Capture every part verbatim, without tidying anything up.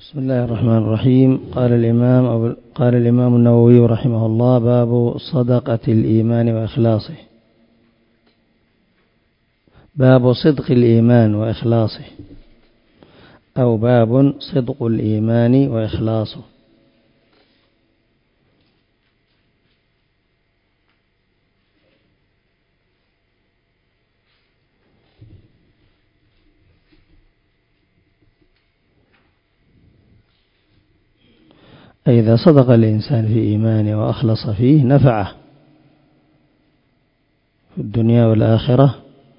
بسم الله الرحمن الرحيم. قال الإمام أو قال الإمام النووي رحمه الله: باب صدقة الإيمان وإخلاصه. باب صدق الإيمان وإخلاصه، أو باب صدق الإيمان وإخلاصه. إذا صدق الإنسان في إيمانه وأخلص فيه نفعه في الدنيا والآخرة،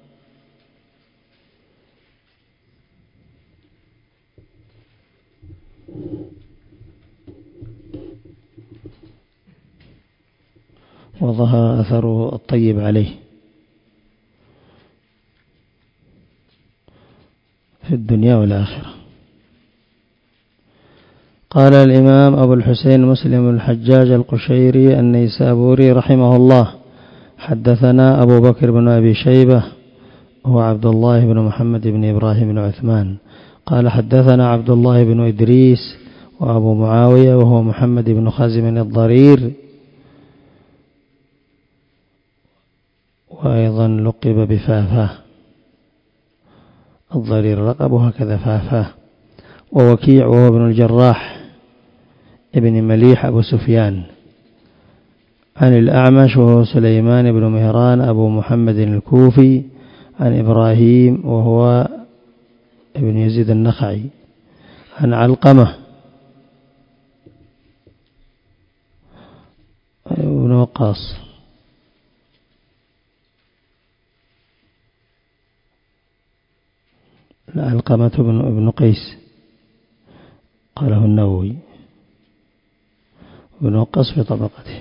وظهر أثره الطيب عليه في الدنيا والآخرة. قال الإمام أبو الحسين مسلم الحجاج القشيري النيسابوري رحمه الله: حدثنا أبو بكر بن أبي شيبة هو عبد الله بن محمد بن إبراهيم بن عثمان، قال حدثنا عبد الله بن إدريس وأبو معاوية وهو محمد بن خازم الضرير، وأيضا لقب بفافاه، الضرير لقبه هكذا فافاه. ووكيع وهو ابن الجراح ابن مليح أبو سفيان، عن الأعمش وهو سليمان بن مهران أبو محمد الكوفي، عن إبراهيم وهو ابن يزيد النخعي، عن علقمة ابن وقاص، علقمة ابن قيس قاله النووي، ابن وقاص في طبقته.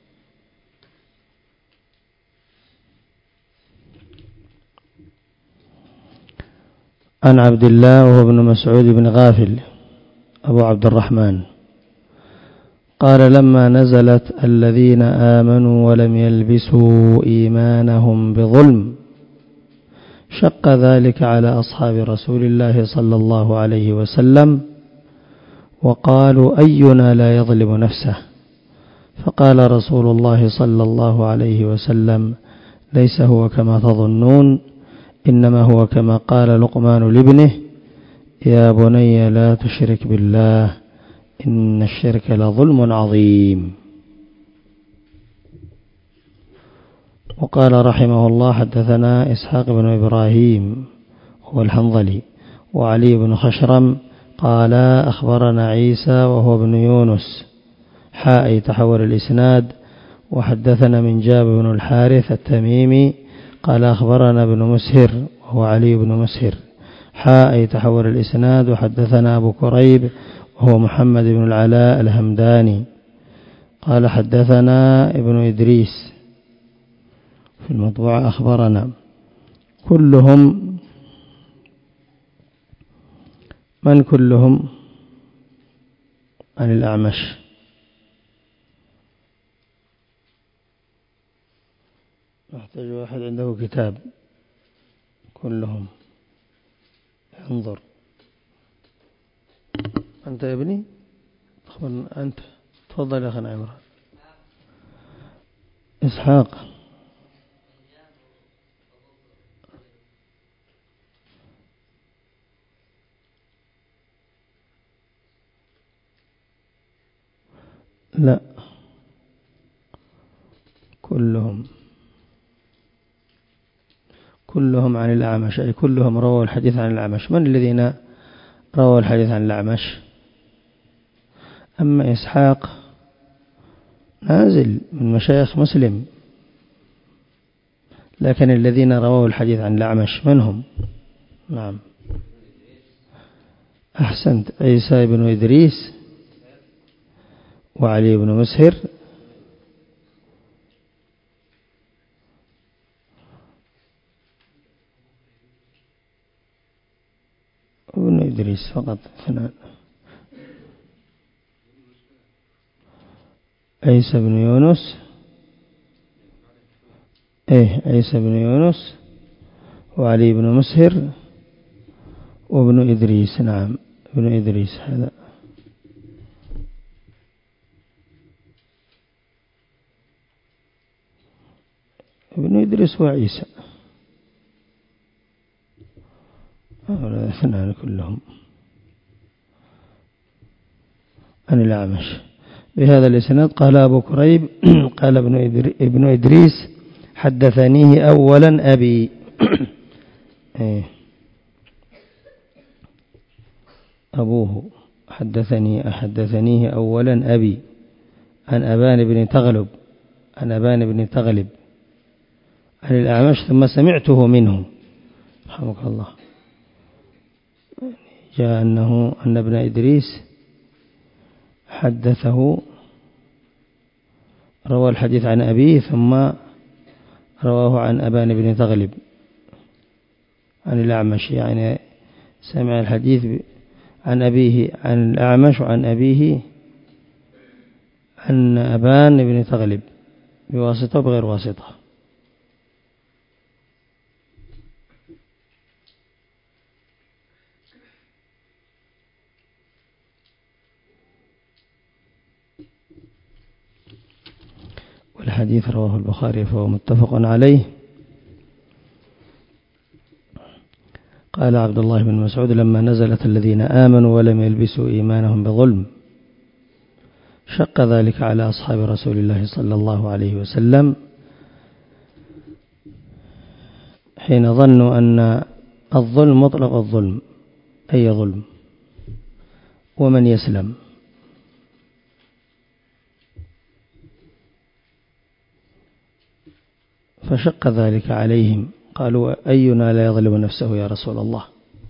عن عبد الله وهو ابن مسعود بن غافل أبو عبد الرحمن قال: لما نزلت الذين آمنوا ولم يلبسوا إيمانهم بظلم شق ذلك على أصحاب رسول الله صلى الله عليه وسلم، وقالوا: أينا لا يظلم نفسه؟ فقال رسول الله صلى الله عليه وسلم: ليس هو كما تظنون، إنما هو كما قال لقمان لابنه: يا بني لا تشرك بالله إن الشرك لظلم عظيم. وقال رحمه الله: حدثنا إسحاق بن إبراهيم هو الحنظلي وعلي بن خشرم قال أخبرنا عيسى وهو ابن يونس حاء تحول الإسناد. وحدثنا من جاب بن الحارث التميمي قال أخبرنا ابن مسهر وهو علي بن مسهر حاء تحول الإسناد. وحدثنا أبو كريب وهو محمد بن العلاء الهمداني قال حدثنا ابن إدريس في المطبوعة أخبرنا. كلهم من كلهم عن الأعمش. يحتاج واحد عنده كتاب كلهم انظر. أنت يا ابني أنت تفضل يا أخي عمران. إسحاق لا كلهم كلهم عن الأعمش، أي كلهم رووا الحديث عن الأعمش. من الذين رووا الحديث عن الأعمش؟ أما إسحاق نازل من مشايخ مسلم، لكن الذين رووا الحديث عن الأعمش من هم؟ نعم أحسنت، عيسى بن إدريس وعلي بن مسهر ابن إدريس فقط اثنان، عيسى بن يونس ايه عيسى بن يونس وعلي بن مسهر وابن إدريس. نعم ابن إدريس هذا ابن إدريس وعيسى هؤلاء الاثنان كلهم عن الأعمش بهذا الإسناد. قال أبو كريب قال ابن إدريس حدثنيه أولا أبي أبوه حدثني أحدثنيه أولا أبي عن أبان بن تغلب عن أبان بن تغلب عن الأعمش ثم سمعته منه رحمك الله. جاء أنه أن ابن إدريس حدثه روى الحديث عن أبيه ثم رواه عن أبان بن تغلب عن الأعمش، يعني سمع الحديث عن أبيه عن الأعمش وعن أبيه عن أبان بن تغلب بواسطة وبغير واسطة. والحديث رواه البخاري فهو متفق عليه. قال عبد الله بن مسعود لما نزلت الذين آمنوا ولم يلبسوا إيمانهم بظلم شق ذلك على أصحاب رسول الله صلى الله عليه وسلم حين ظنوا أن الظلم مطلق الظلم أي ظلم ومن يسلم، فشق ذلك عليهم قالوا أينا لا يظلم نفسه يا رسول الله.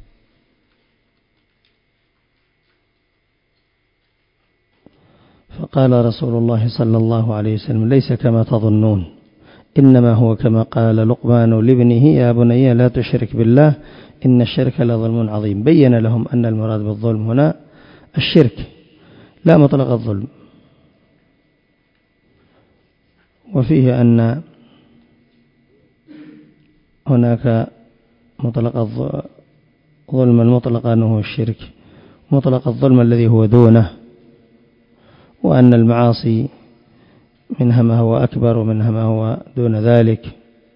فقال رسول الله صلى الله عليه وسلم ليس كما تظنون إنما هو كما قال لقمان لابنه يا بني لا تشرك بالله إن الشرك لظلم عظيم. بين لهم أن المراد بالظلم هنا الشرك لا مطلق الظلم. وفيه أن هناك مطلق الظلم المطلق أنه الشرك، مطلق الظلم الذي هو دونه، وأن المعاصي منها ما هو أكبر ومنها ما هو دون ذلك،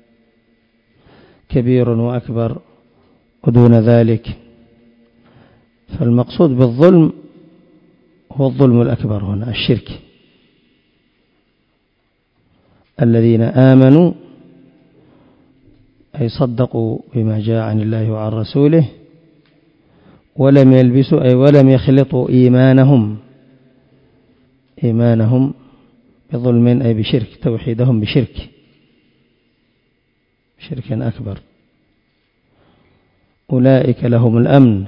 كبير وأكبر ودون ذلك. فالمقصود بالظلم هو الظلم الأكبر هنا الشرك. الذين آمنوا أي صدقوا بما جاء عن الله وعن رسوله ولم يلبسوا أي ولم يخلطوا إيمانهم إيمانهم بظلم أي بشرك، توحيدهم بشرك شرك أكبر. أولئك لهم الأمن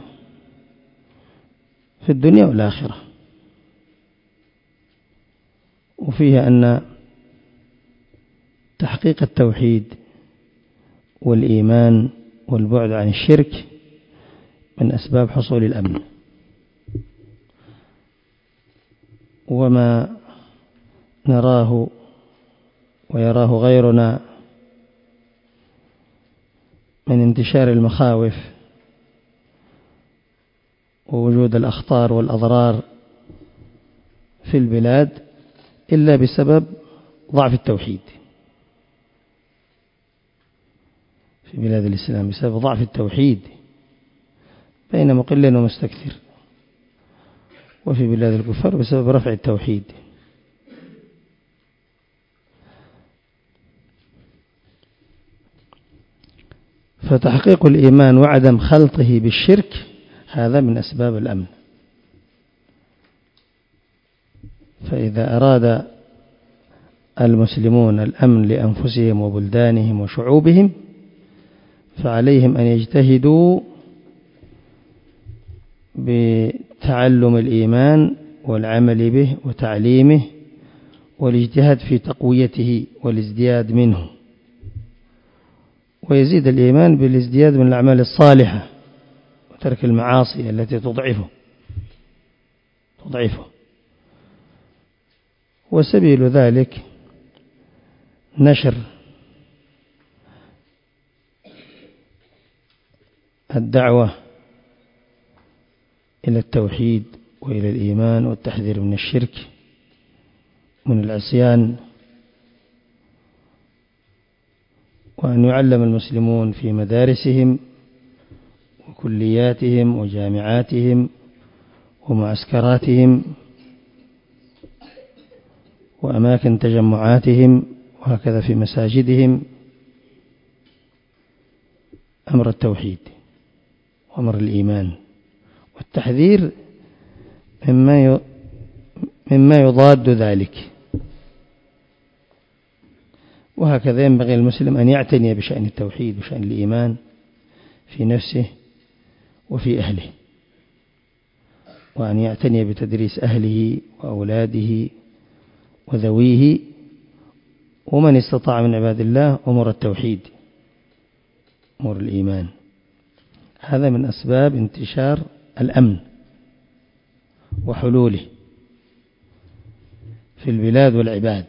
في الدنيا والآخرة. وفيه أن تحقيق التوحيد والإيمان والبعد عن الشرك من أسباب حصول الأمن. وما نراه ويراه غيرنا من انتشار المخاوف ووجود الأخطار والأضرار في البلاد إلا بسبب ضعف التوحيد في بلاد الإسلام، بسبب ضعف التوحيد بين مقل ومستكثر، وفي بلاد الكفار بسبب رفع التوحيد. فتحقيق الإيمان وعدم خلطه بالشرك هذا من أسباب الأمن. فإذا أراد المسلمون الأمن لأنفسهم وبلدانهم وشعوبهم فعليهم أن يجتهدوا بتعلم الإيمان والعمل به وتعليمه والاجتهاد في تقويته والازدياد منه. ويزيد الإيمان بالازدياد من الأعمال الصالحة وترك المعاصي التي تضعفه تضعفه وسبيل ذلك نشر الدعوة إلى التوحيد وإلى الإيمان والتحذير من الشرك من العصيان وأن يعلم المسلمون في مدارسهم وكلياتهم وجامعاتهم ومعسكراتهم وأماكن تجمعاتهم وهكذا في مساجدهم أمر التوحيد وأمر الإيمان والتحذير مما مما يضاد ذلك. وهكذا ينبغي المسلم أن يعتني بشأن التوحيد وشأن الإيمان في نفسه وفي أهله، وأن يعتني بتدريس أهله وأولاده وذويه ومن استطاع من عباد الله أمور التوحيد أمور الإيمان. هذا من أسباب انتشار الأمن وحلوله في البلاد والعباد.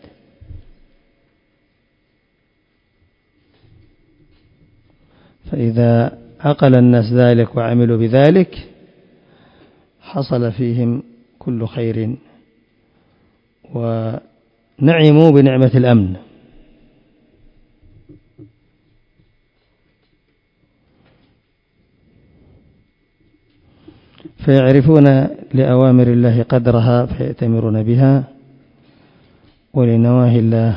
فإذا عقل الناس ذلك وعملوا بذلك حصل فيهم كل خير ونعموا بنعمة الأمن. فيعرفون لأوامر الله قدرها فيأتمرون بها، ولنواهي الله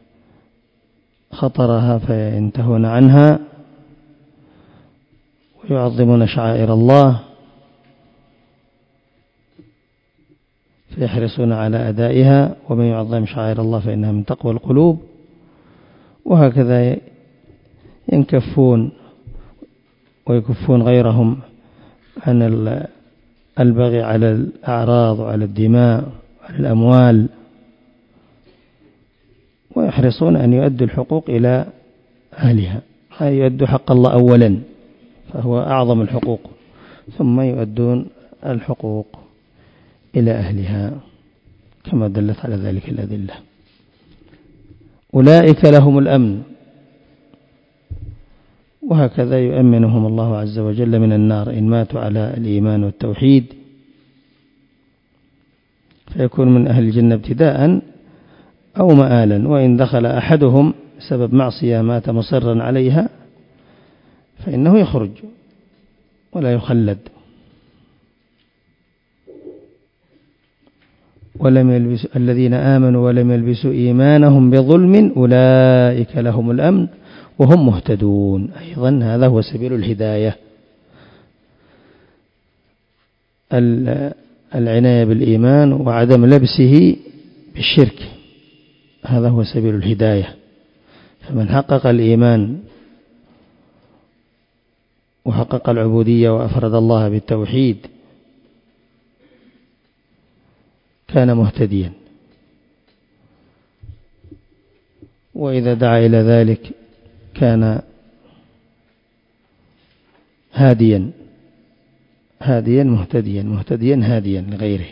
خطرها فينتهون عنها، ويعظمون شعائر الله فيحرصون على أدائها، ومن يعظم شعائر الله فإنها من تقوى القلوب. وهكذا ينكفون ويكفون غيرهم عن البغي على الأعراض وعلى الدماء وعلى الأموال، ويحرصون أن يؤدوا الحقوق إلى أهلها، أي يؤدوا حق الله أولا فهو أعظم الحقوق، ثم يؤدون الحقوق إلى أهلها كما دلت على ذلك الأدلة. أولئك لهم الأمن، وهكذا يؤمنهم الله عز وجل من النار إن ماتوا على الإيمان والتوحيد، فيكون من أهل الجنة ابتداء أو مآلا. وإن دخل أحدهم سبب معصية مات مصرا عليها فإنه يخرج ولا يخلد. ولم يلبسوا الذين آمنوا ولم يلبسوا إيمانهم بظلم أولئك لهم الأمن وهم مهتدون. أيضا هذا هو سبيل الهداية، العناية بالإيمان وعدم لبسه بالشرك، هذا هو سبيل الهداية. فمن حقق الإيمان وحقق العبودية وأفرد الله بالتوحيد كان مهتديا، وإذا دعا إلى ذلك كان هاديا هاديا مهتديا مهتديا هاديا لغيره.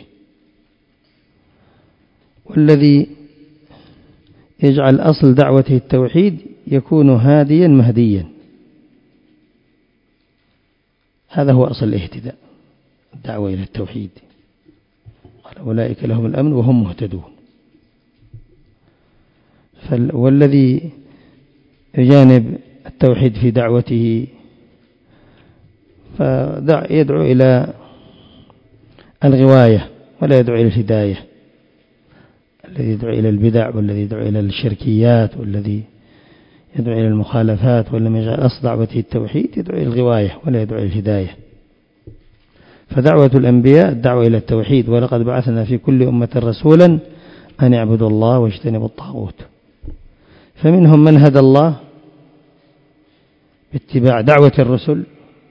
والذي يجعل أصل دعوته التوحيد يكون هاديا مهديا، هذا هو أصل الاهتداء، الدعوة إلى التوحيد. قال أولئك لهم الأمن وهم مهتدون. والذي يجانب التوحيد في دعوته فيدعو إلى الغواية ولا يدعو إلى الهداية، الذي يدعو إلى البدع والذي يدعو إلى الشركيات والذي يدعو إلى المخالفات ولم يجعل أصل دعوته التوحيد يدعو إلى الغواية ولا يدعو إلى الهداية. فدعوة الأنبياء الدعوة إلى التوحيد، ولقد بعثنا في كل أمة رسولا أن يعبدوا الله واجتنبوا الطاغوت. فمنهم من هدى الله باتباع دعوة الرسل،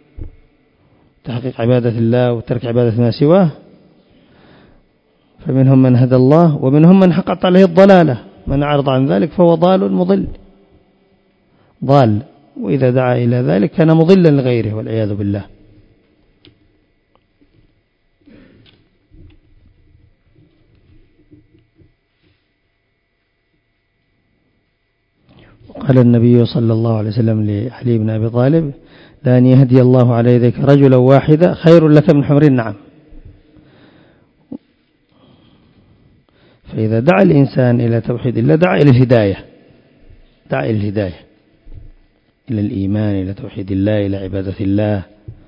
تحقيق عبادة الله وترك عبادة ما سواه، فمنهم من هدى الله ومنهم من حقت عليه الضلالة، من أعرض عن ذلك فهو ضال مضل ضال، وإذا دعا إلى ذلك كان مضلا لغيره والعياذ بالله. قال النبي صلى الله عليه وسلم لعلي بن أبي طالب: لأن يهدي الله على يديك رجلا واحدا خير لك من حمر النعم. فإذا دعا الإنسان إلى توحيد الله دعا إلى الهداية دعا إلى الهداية إلى الإيمان، إلى توحيد الله، إلى عبادة الله.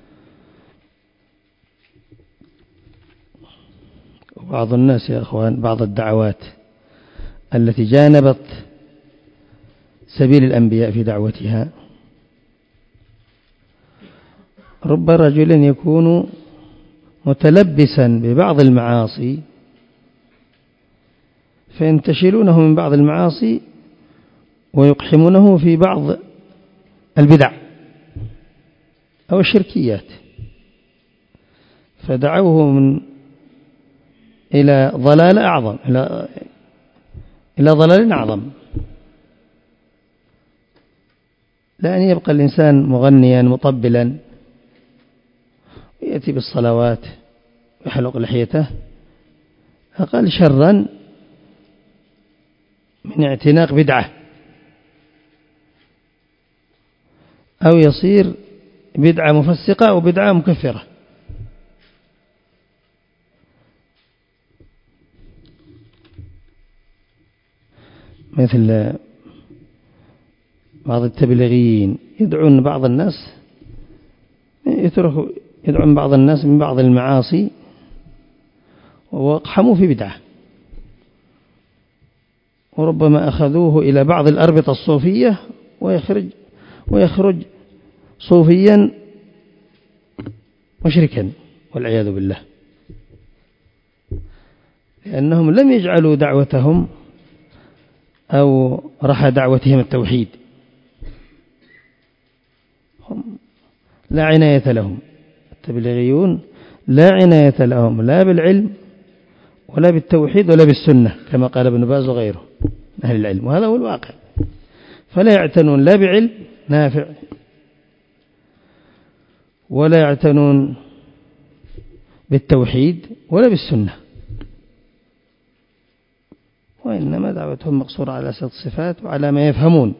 وبعض الناس يا أخوان، بعض الدعوات التي جانبت سبيل الأنبياء في دعوتها، رب رجل يكون متلبسا ببعض المعاصي فينتشلونه من بعض المعاصي ويقحمونه في بعض البدع أو الشركيات، فدعوه من إلى ضلال أعظم، إلى إلى ضلال أعظم. لا أن يبقى الإنسان مغنيا مطبلا ويأتي بالصلوات ويحلق لحيته أقل شرا من اعتناق بدعة، أو يصير بدعة مفسقة أو بدعة مكفرة. مثل بعض التبليغيين يدعون بعض الناس يتركوا يدعون بعض الناس من بعض المعاصي وقحموا في بدعة، وربما أخذوه إلى بعض الأربطة الصوفية ويخرج ويخرج صوفيا مشركا والعياذ بالله، لأنهم لم يجعلوا دعوتهم أو رحى دعوتهم التوحيد، هم لا عناية لهم. التبليغيون لا عناية لهم لا بالعلم ولا بالتوحيد ولا بالسنة، كما قال ابن باز وغيره أهل العلم، وهذا هو الواقع. فلا يعتنون لا بعلم نافع ولا يعتنون بالتوحيد ولا بالسنة، وإنما دعوتهم مقصورة على ست صفات وعلى ما يفهمون.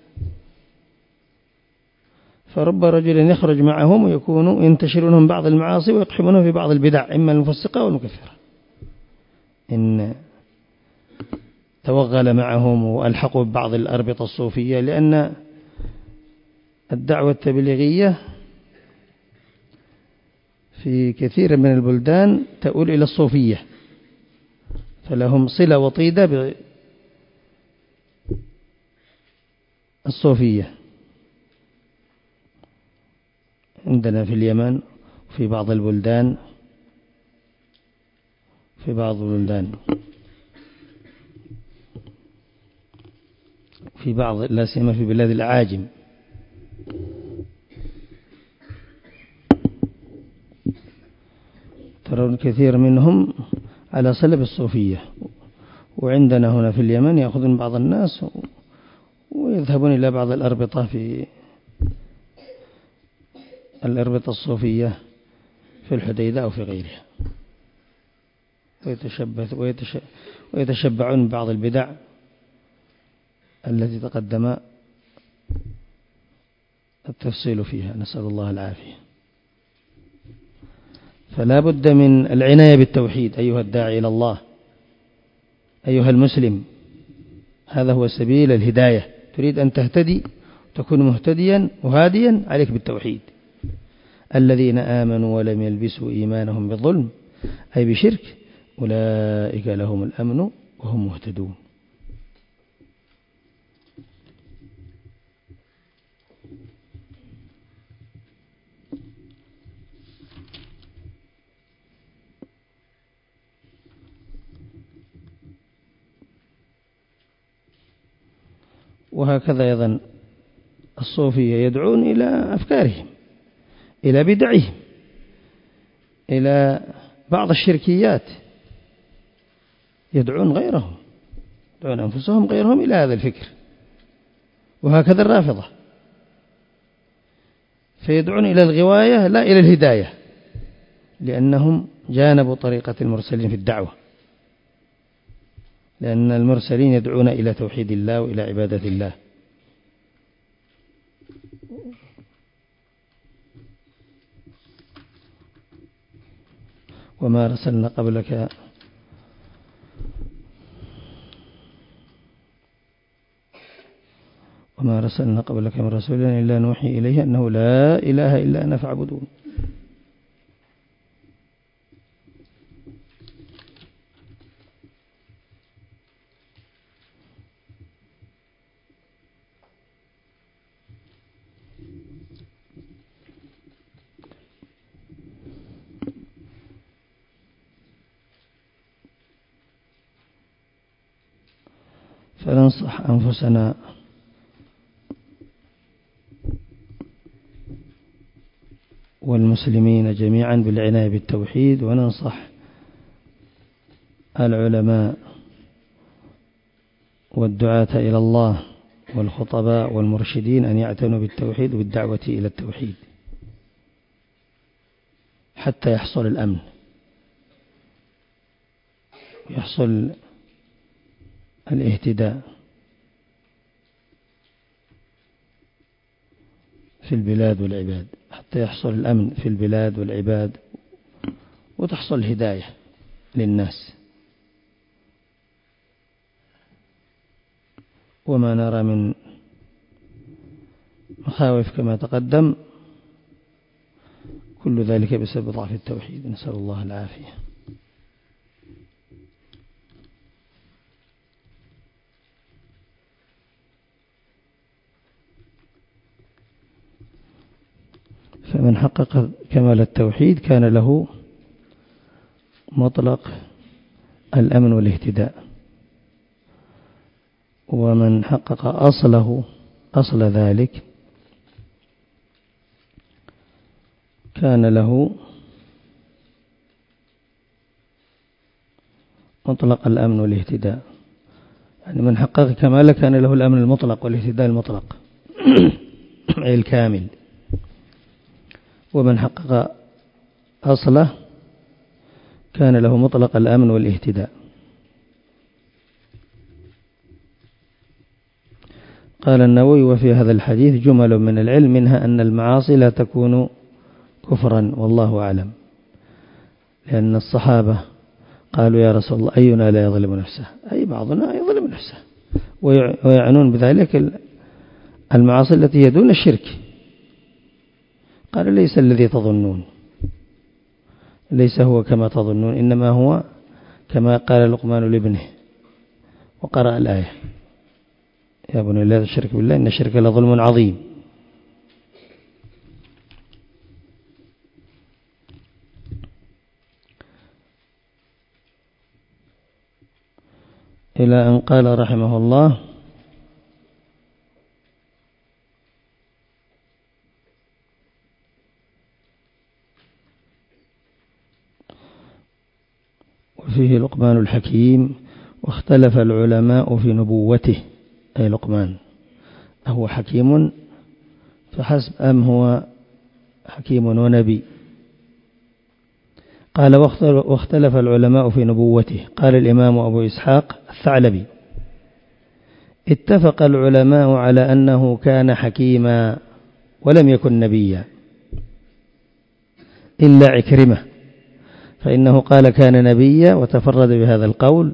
فرب رجل يخرج معهم ويكونوا ينتشرونهم بعض المعاصي ويقحمونهم في بعض البدع، إما المفسقة والمكفرة، إن توغل معهم وألحقوا ببعض الأربطة الصوفية، لأن الدعوة التبليغية في كثير من البلدان تؤول إلى الصوفية، فلهم صلة وطيدة بالصوفية عندنا في اليمن وفي بعض البلدان في بعض البلدان في بعض لا سيما في بلاد الأعاجم. ترون كثير منهم على صلة بالصوفية، وعندنا هنا في اليمن يأخذون بعض الناس ويذهبون إلى بعض الأربطة في الأربطة الصوفية في الحديدة أو في غيرها، ويتشبث ويتشبعون ببعض البدع التي تقدم التفصيل فيها، نسأل الله العافية. فلا بد من العناية بالتوحيد أيها الداعي إلى الله، أيها المسلم، هذا هو سبيل الهداية. تريد أن تهتدي تكون مهتديا وهاديا، عليك بالتوحيد. الذين آمنوا ولم يلبسوا إيمانهم بظلم أي بشرك أولئك لهم الأمن وهم مهتدون. وهكذا أيضا الصوفية يدعون إلى أفكارهم، إلى بدعهم، إلى بعض الشركيات، يدعون غيرهم، يدعون أنفسهم غيرهم إلى هذا الفكر. وهكذا الرافضة، فيدعون إلى الغواية لا إلى الهداية، لأنهم جانبوا طريقة المرسلين في الدعوة، لأن المرسلين يدعون إلى توحيد الله وإلى عبادة الله. وما أرسلنا قبلك وما وما رسلنا قبلك من رسول إلا نوحي إليه أنه لا إله إلا أنا فاعبدون. فننصح أنفسنا والمسلمين جميعا بالعناية بالتوحيد، وننصح العلماء والدعاة إلى الله والخطباء والمرشدين أن يعتنوا بالتوحيد وبالدعوة إلى التوحيد حتى يحصل الأمن، يحصل الاهتداء في البلاد والعباد، حتى يحصل الأمن في البلاد والعباد وتحصل الهداية للناس. وما نرى من مخاوف كما تقدم كل ذلك بسبب ضعف التوحيد، نسأل الله العافية. فمن حقق كمال التوحيد كان له مطلق الأمن والاهتداء، ومن حقق أصله أصل ذلك كان له مطلق الأمن والاهتداء. يعني من حقق كماله كان له الأمن المطلق والاهتداء المطلق أي الكامل. ومن حقق أصله كان له مطلق الأمن والاهتداء. قال النووي: وفي هذا الحديث جمل من العلم، منها أن المعاصي لا تكون كفرا، والله أعلم. لأن الصحابة قالوا: يا رسول الله، أينا لا يظلم نفسه؟ أي بعضنا يظلم نفسه، ويعنون بذلك المعاصي التي هي دون الشرك. قال: ليس الذي تظنون، ليس هو كما تظنون، إنما هو كما قال لقمان لابنه وقرأ الآية: يا بني لا تشرك بالله إن الشرك لظلم عظيم. إلى أن قال رحمه الله: وفيه لقمان الحكيم، واختلف العلماء في نبوته، أي لقمان أهو حكيم فحسب أم هو حكيم ونبي؟ قال: واختلف العلماء في نبوته. قال الإمام أبو إسحاق الثعلبي: اتفق العلماء على أنه كان حكيما ولم يكن نبيا، إلا عكرمة، فإنه قال كان نبيا وتفرد بهذا القول.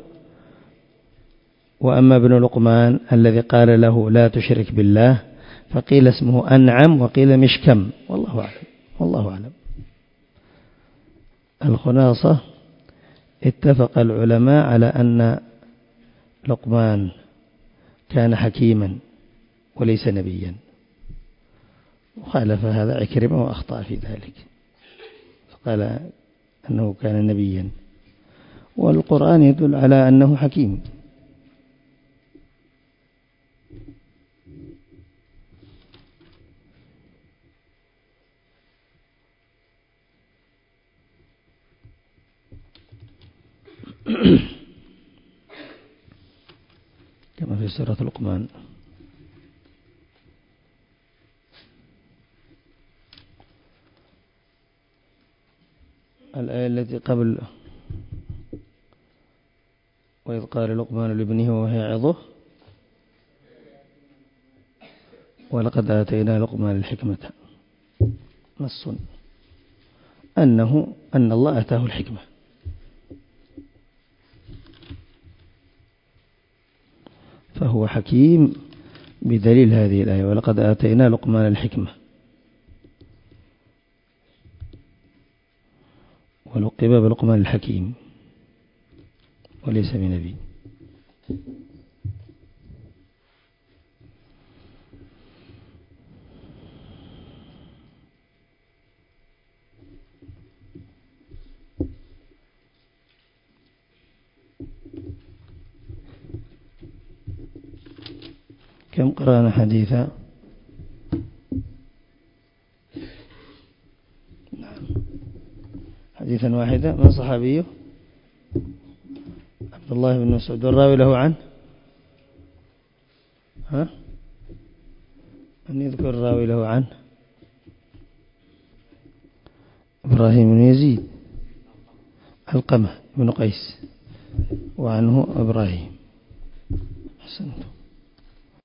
وأما ابن لقمان الذي قال له لا تشرك بالله فقيل اسمه أنعم وقيل مشكم، والله أعلم والله أعلم. الخلاصة: اتفق العلماء على أن لقمان كان حكيما وليس نبيا، وخالف هذا عكرمة وأخطأ في ذلك، فقال أنه كان نبيا، والقرآن يدل على أنه حكيم. كما في سورة لقمان: الآية التي قبل: وإذ قال لقمان لابنه وهو يعظه ولقد آتينا لقمان الحكمة، نص أنه أن الله آتاه الحكمة. فهو حكيم بدليل هذه الآية ولقد آتينا لقمان الحكمة ولقب بلقمان الحكيم وليس بنبي. كم قرأنا حديثا؟ حديثا واحدا. من صحابيه؟ عبد الله بن مسعود. والراوي له عنه؟ ها؟ من يذكر الراوي له عنه؟ إبراهيم بن يزيد علقمة بن قيس وعنه إبراهيم. أحسنت.